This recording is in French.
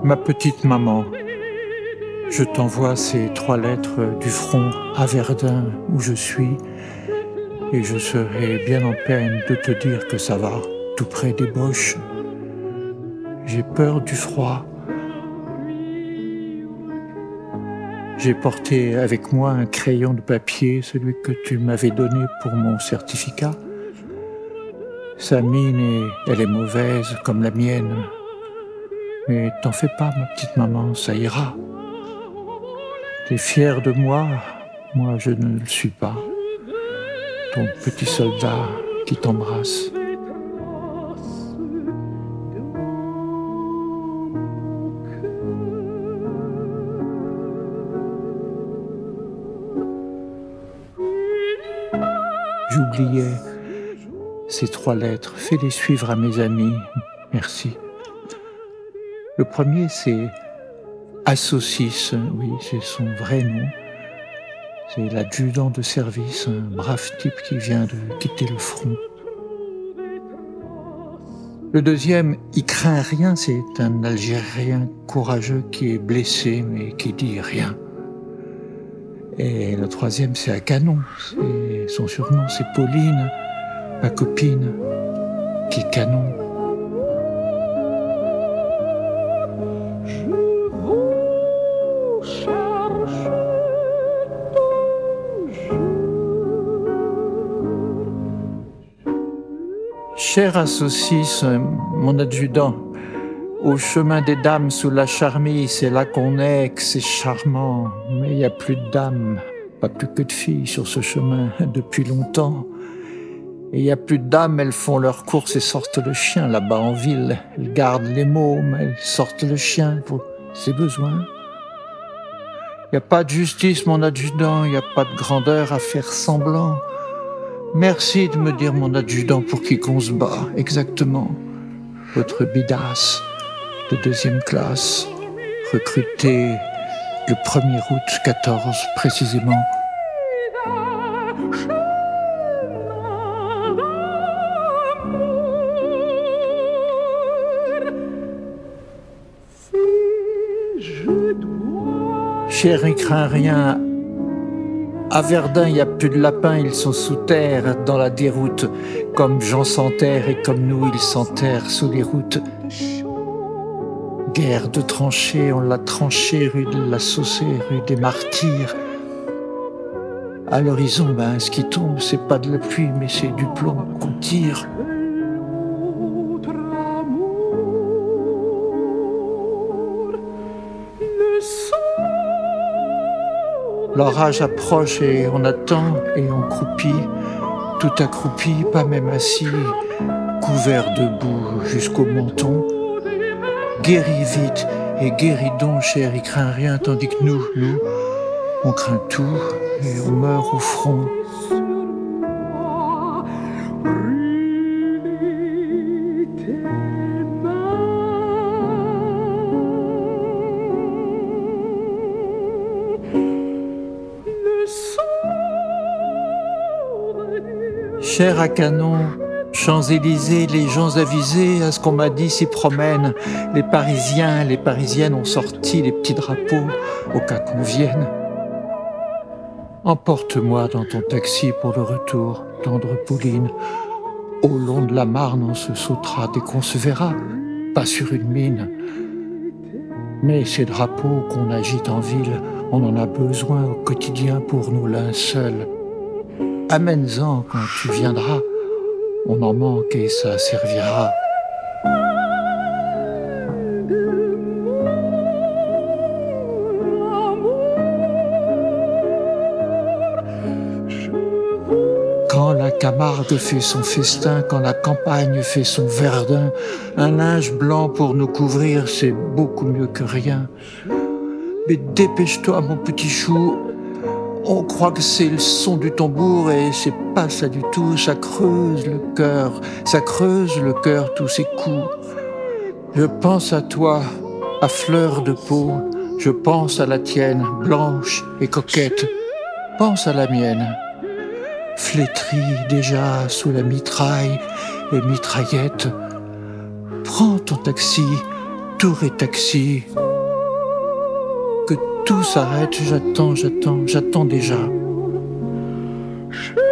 Ma petite maman, je t'envoie ces 3 lettres du front à Verdun où je suis, et je serai bien en peine de te dire que ça va, tout près des Boches. J'ai peur du froid. J'ai porté avec moi un crayon de papier, celui que tu m'avais donné pour mon certificat. Sa mine, elle est mauvaise comme la mienne. Mais t'en fais pas, ma petite maman, ça ira. T'es fière de moi, moi je ne le suis pas. Ton petit soldat qui t'embrasse. J'oubliais ces 3 lettres, fais-les suivre à mes amis, merci. Le premier, c'est Associs, oui, c'est son vrai nom. C'est l'adjudant de service, un brave type qui vient de quitter le front. Le deuxième, il craint rien, c'est un Algérien courageux qui est blessé mais qui dit rien. Et le troisième, c'est à Canon. Son surnom, c'est Pauline, ma copine, qui est Canon. Cher Associs, mon adjudant, au chemin des dames sous la charmille, c'est là qu'on est, que c'est charmant. Mais il n'y a plus de dames, pas plus que de filles sur ce chemin depuis longtemps. Et il n'y a plus de dames, elles font leurs courses et sortent le chien là-bas en ville. Elles gardent les mômes, elles sortent le chien pour ses besoins. Il n'y a pas de justice, mon adjudant, il n'y a pas de grandeur à faire semblant. Merci de me dire, mon adjudant, pour qui qu'on se bat, exactement. Votre bidasse de 2e classe, recruté le 1er août 14 précisément. Cher, il craint rien. À Verdun, il n'y a plus de lapins, ils sont sous terre, dans la déroute. Comme Jean s'enterre et comme nous, ils s'enterrent sous les routes. Guerre de tranchées, on l'a tranchée rue de la Saussée, rue des Martyrs. À l'horizon, ce qui tombe, c'est pas de la pluie, mais c'est du plomb qu'on tire. L'orage approche et on attend et on croupit, tout accroupi, pas même assis, couvert de boue jusqu'au menton. Guéris vite et guéris donc, cher, il craint rien, tandis que nous, on craint tout et on meurt au front. Cher à Canon, Champs-Élysées, les gens avisés, à ce qu'on m'a dit, s'y promènent. Les Parisiens, les Parisiennes ont sorti les petits drapeaux au cas qu'on vienne. Emporte-moi dans ton taxi pour le retour, tendre Pauline. Au long de la Marne, on se sautera dès qu'on se verra, pas sur une mine. Mais ces drapeaux qu'on agite en ville, on en a besoin au quotidien pour nos linceuls. Amène-en quand tu viendras, on en manque et ça servira. Quand la Camargue fait son festin, quand la campagne fait son Verdun, un linge blanc pour nous couvrir, c'est beaucoup mieux que rien. Mais dépêche-toi, mon petit chou. On croit que c'est le son du tambour et c'est pas ça du tout, ça creuse le cœur tous ces coups. Je pense à toi, à fleur de peau, je pense à la tienne, blanche et coquette, pense à la mienne, flétrie déjà sous la mitraille et mitraillette. Prends ton taxi, tour et taxi. Que tout s'arrête, j'attends déjà.